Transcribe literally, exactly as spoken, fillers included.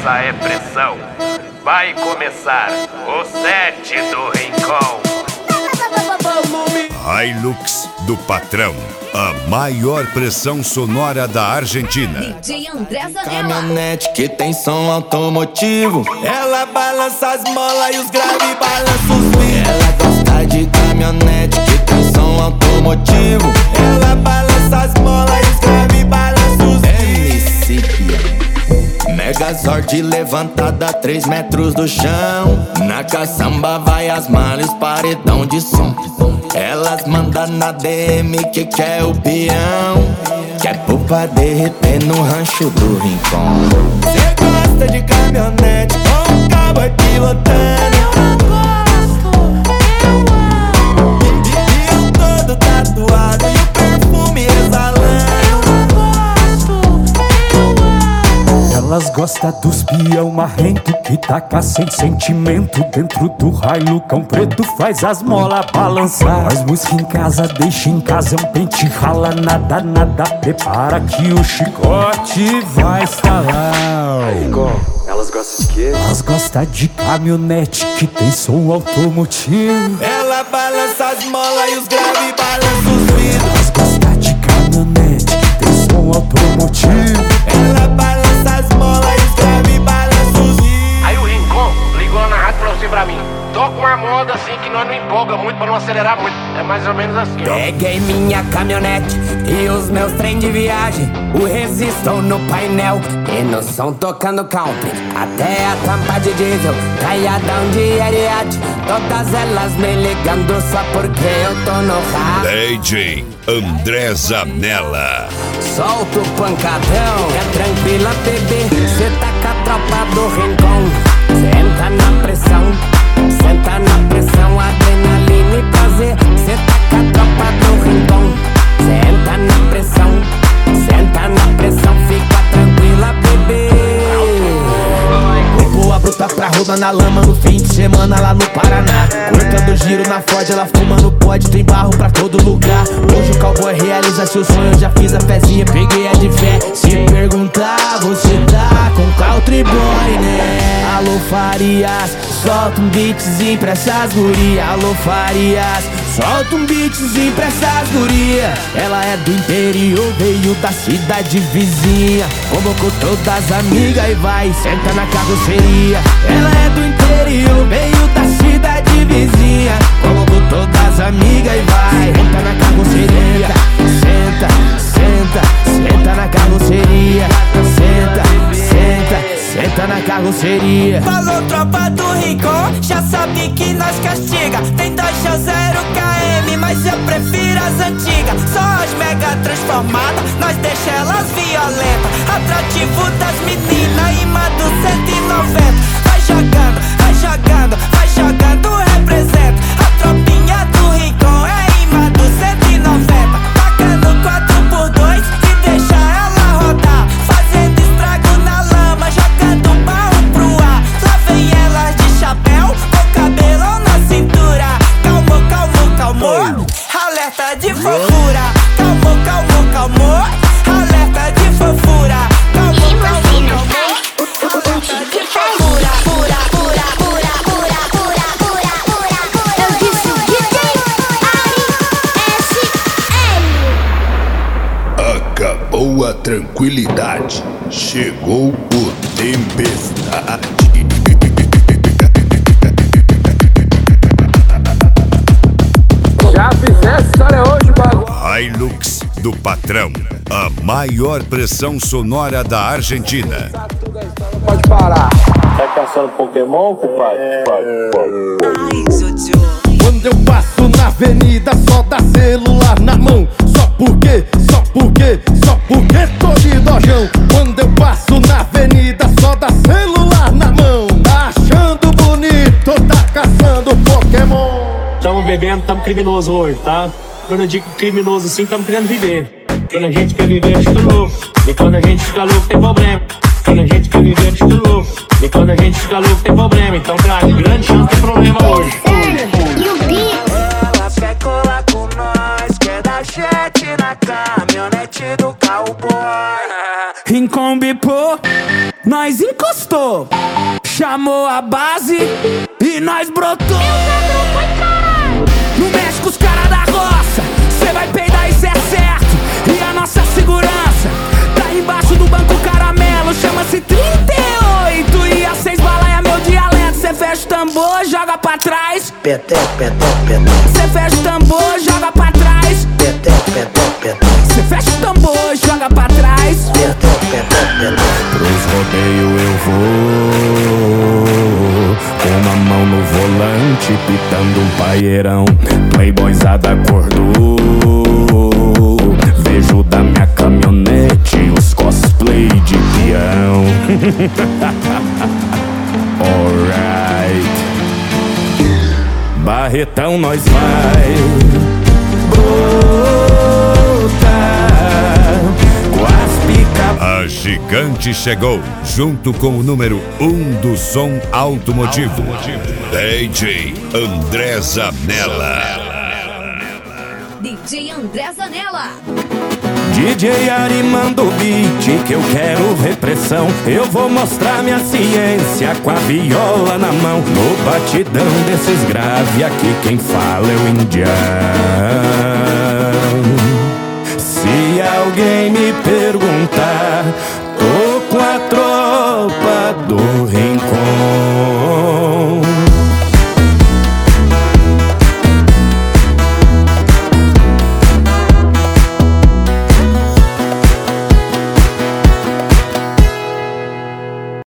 essa é pressão. Vai começar o set do Rincon. Hilux do Patrão, a maior pressão sonora da Argentina. D J André Zanella. Caminhonete que tem som automotivo. Ela balança as molas e os graves balançam os vidros. Ela gosta de caminhonete que tem som automotivo. Ela balança as molas e os graves balançam os vidros. Megazord levantada a três metros do chão. Na caçamba vai as malhas, paredão de som. Elas mandam na D M que quer o peão. Quer pôr pra derreter no rancho do Rincon. Cê gosta de caminhonete com um cowboy pilotando. Eu gosto, eu amo. E eu todo tatuado e o perfume exalando. Elas gostam dos peão marrento que taca sem sentimento dentro do Hilucão preto, faz as molas balançar. Faz música em casa, deixa em casa, é um pente rala, nada, nada. Prepara que o chicote vai estalar. Rincon, elas gostam de quê? Elas gostam de caminhonete que tem som automotivo. Ela balança as molas e os graves balançam os vidros. Elas gostam de caminhonete que tem som automotivo. Ela balança as molas e os graves balançam os vidros. Aí o Rincon ligou na rádio e falou assim pra mim: toca uma moda assim que nós não empolga muito pra não acelerar muito. É mais ou menos assim, ó. Peguei minha caminhonete e os meus trem de viagem, o resistor no painel e no som tocando country. Até a tampa de diesel, caiadão de Ariete. Todas elas me ligando só porque eu tô no rádio. D J André Zanella. Solta o pancadão, é tranquila, bebê. Cê tá com a tropa do Rincon. Senta na pressão, senta na pressão, adrenalina e prazer. Cê tá com a tropa do Rincon. Senta na pressão, senta na pressão, fica tranquila, bebê. Boa bruta pra roda na lama no fim de semana lá no Paraná. Cortando giro na Ford, ela fumando pode, tem barro pra todo lugar. Hoje o cowboy realiza seu sonho, eu já fiz a fezinha, peguei a de fé. Se perguntar, você tá com country boy, né? Alô Farias, solta um beatzinho pra essas guria. Alô Farias, solta um beatzinho pra essas guria. Ela é do interior, veio da cidade vizinha. Convocou todas as amigas e vai, senta na carroceria. Ela é do interior, veio da cidade vizinha. Convocou todas as amigas e vai, senta na carroceria. Senta, senta, senta na carroceria. Senta, senta, senta na carroceria. Falou tropa do Rincon, já sabe que nós castiga. Tem dois ou zero km, mas eu prefiro as antigas. Só as mega transformadas, nós deixa elas violentas. Atrativo das meninas, imã do cento e noventa. Vai jogando, vai jogando, vai jogando, representa. A tropinha do Rincon é imã do cento e noventa. Tacando quatro por dois e deixa ela rodar. Fazendo estrago na lama, jogando barro pro ar. Lá vem elas de chapéu, com cabelão na cintura. Calmou, calmou, calmou, alerta de fofura. Calmou, calmou, calmou, alerta de fofura. Calmou, calmou, calmou, alerta de fofura. Pura, pura, pura, pura, pura, pura, pura, pura. Eu disse o D J Ari S L. Acabou a tranquilidade, chegou o tempestade. Já fizesse história hoje, bagulho. Hilux do Patrão, a maior pressão sonora da Argentina. Pode parar. Tá caçando Pokémon, compadre? Quando eu passo na avenida, só dá celular na mão. Só porque, só porque, só porque tô de dojão. Quando eu passo na avenida, só dá celular na mão. Tá achando bonito, tá caçando Pokémon. Tamo bebendo, tamo criminoso hoje, tá? Quando eu digo criminoso assim, tamo querendo viver. Quando a gente quer viver, a gente fica louco. E quando a gente fica louco, tem problema. Quando a gente quer viver, a gente fica louco. E quando a gente fica louco, tem problema. Então, cara, grande chance tem problema hoje. Ela quer colar com nós, quer dar jet na caminhonete do cowboy. Em Kombi, pô, nós encostou. Chamou a base e nós brotou. Não mexe com os caras da roça, cê vai peidar, isso é certo. E a nossa segurança tá embaixo do banco caramelo. Chama-se trinta e oito e a seis bala é meu dialeto. Cê fecha o tambor, joga pra trás. Peté, peté, peté. Cê fecha o tambor, joga pra trás. Peté, peté, peté. Cê fecha o tambor, joga pra trás. Peté, peté, peté. Pros rodeios eu vou, com uma mão no volante, pitando um paeirão. Playboyzada acordou, vejo da minha caminhonete os cosplay de peão. Alright, Barretão nós vai brotar com as pica. A Gigante chegou, junto com o número um do som automotivo, D J André Zanella. D J André Zanella. D J Ari manda o beat que eu quero repressão. Eu vou mostrar minha ciência com a viola na mão. No batidão desses grave aqui quem fala é o indiano. Se alguém me perguntar